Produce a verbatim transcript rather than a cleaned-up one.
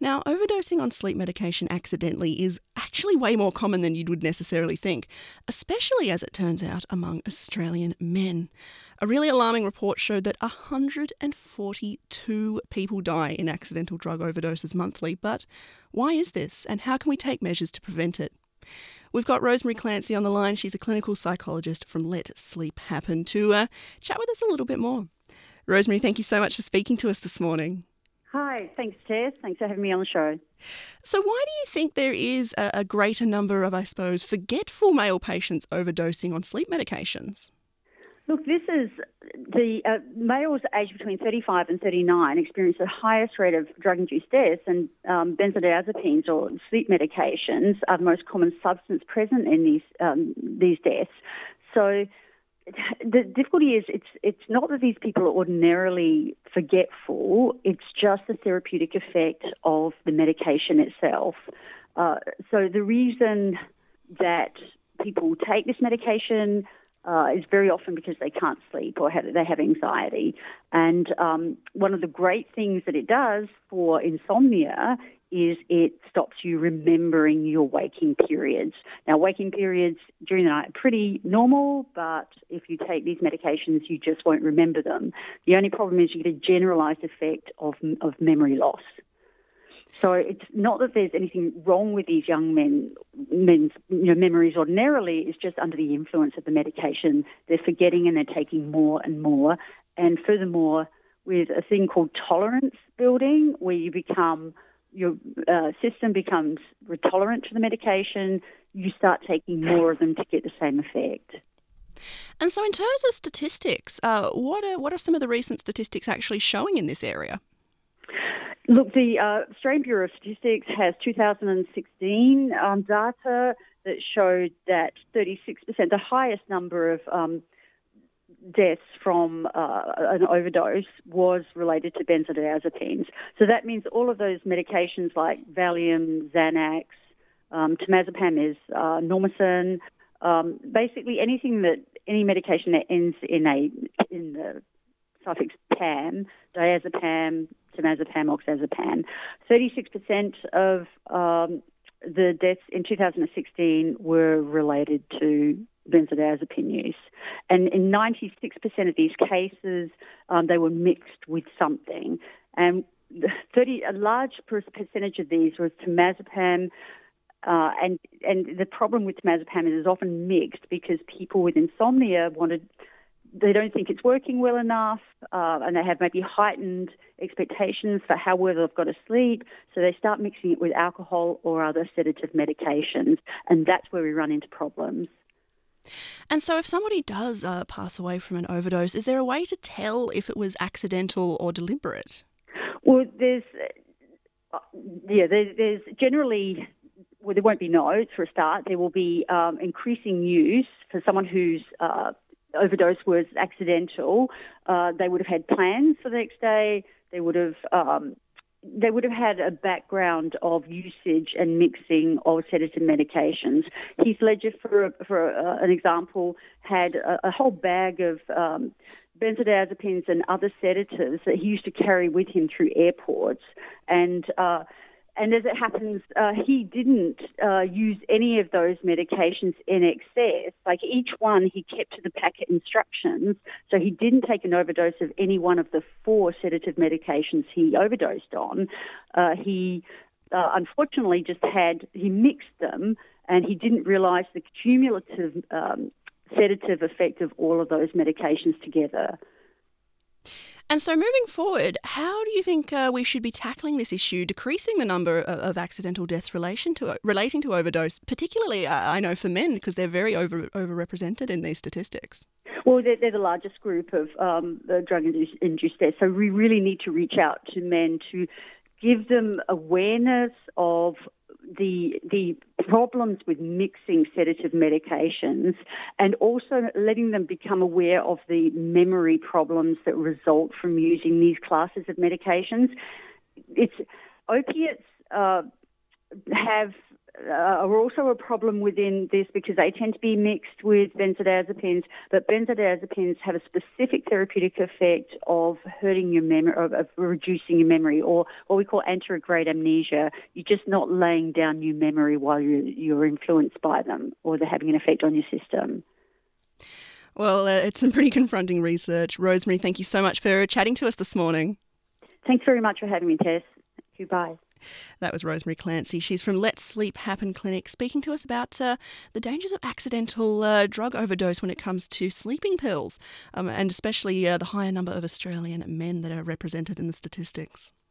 Now, overdosing on sleep medication accidentally is actually way more common than you would necessarily think, especially as it turns out among Australian men. A really alarming report showed that one hundred forty-two people die in accidental drug overdoses monthly. But why is this, and how can we take measures to prevent it? We've got Rosemary Clancy on the line. She's a clinical psychologist from Let Sleep Happen to uh, chat with us a little bit more. Rosemary, thank you so much for speaking to us this morning. Hi, thanks, Tess. Thanks for having me on the show. So why do you think there is a, a greater number of, I suppose, forgetful male patients overdosing on sleep medications? Look, this is the uh, males aged between thirty-five and thirty-nine experience the highest rate of drug-induced deaths, and um, benzodiazepines or sleep medications are the most common substance present in these um, these deaths. So the difficulty is it's it's not that these people are ordinarily forgetful, it's just the therapeutic effect of the medication itself. Uh, so the reason that people take this medication uh, is very often because they can't sleep or have, they have anxiety. And um, one of the great things that it does for insomnia is it stops you remembering your waking periods. Now, waking periods during the night are pretty normal, but if you take these medications, you just won't remember them. The only problem is you get a generalized effect of, of memory loss. So it's not that there's anything wrong with these young men, men's you know, memories ordinarily. It's just under the influence of the medication, they're forgetting and they're taking more and more. And furthermore, with a thing called tolerance building, where you become your uh, system becomes tolerant to the medication, you start taking more of them to get the same effect. And so in terms of statistics, uh, what are what are some of the recent statistics actually showing in this area? Look, the uh, Australian Bureau of Statistics has two thousand sixteen um, data that showed that thirty-six percent, the highest number of um, deaths from uh, an overdose was related to benzodiazepines. So that means all of those medications like Valium, Xanax, um, temazepam is uh, Normocin, um, basically anything that, any medication that ends in a in the suffix pam, diazepam, temazepam, oxazepam. thirty-six percent of um, the deaths in two thousand sixteen were related to benzodiazepine use. And in ninety-six percent of these cases, um, they were mixed with something. And thirty, a large percentage of these was temazepam, uh, and, and the problem with temazepam is it's often mixed because people with insomnia wanted they don't think it's working well enough, uh, and they have maybe heightened expectations for how well they've got to sleep, so they start mixing it with alcohol or other sedative medications, and that's where we run into problems. And so if somebody does uh, pass away from an overdose, is there a way to tell if it was accidental or deliberate? Well, there's, uh, yeah, there, there's generally, well, there won't be notes for a start. There will be um, increasing use for someone who's uh, overdose was accidental. Uh, they would have had plans for the next day. They would have um, they would have had a background of usage and mixing of sedative medications. Heath Ledger, for for uh, an example, had a, a whole bag of um, benzodiazepines and other sedatives that he used to carry with him through airports, and uh, And as it happens, uh, he didn't uh, use any of those medications in excess. Like each one, he kept to the packet instructions. So he didn't take an overdose of any one of the four sedative medications he overdosed on. Uh, he uh, unfortunately just had, he mixed them, and he didn't realise the cumulative um, sedative effect of all of those medications together. And so moving forward, how do you think uh, we should be tackling this issue, decreasing the number of, of accidental deaths relation to, relating to overdose, particularly, uh, I know, for men, because they're very over, overrepresented in these statistics? Well, they're, they're the largest group of um, drug-induced deaths, so we really need to reach out to men to give them awareness of the the problems with mixing sedative medications, and also letting them become aware of the memory problems that result from using these classes of medications. It's opiates uh, have are also a problem within this because they tend to be mixed with benzodiazepines, but benzodiazepines have a specific therapeutic effect of hurting your memory, of, of reducing your memory, or what we call anterograde amnesia. You're just not laying down new memory while you're, you're influenced by them, or they're having an effect on your system. Well, uh, it's some pretty confronting research. Rosemary, thank you so much for chatting to us this morning. Thanks very much for having me, Tess. Thank you. Bye. That was Rosemary Clancy. She's from Let Sleep Happen Clinic, speaking to us about uh, the dangers of accidental uh, drug overdose when it comes to sleeping pills, um, and especially uh, the higher number of Australian men that are represented in the statistics.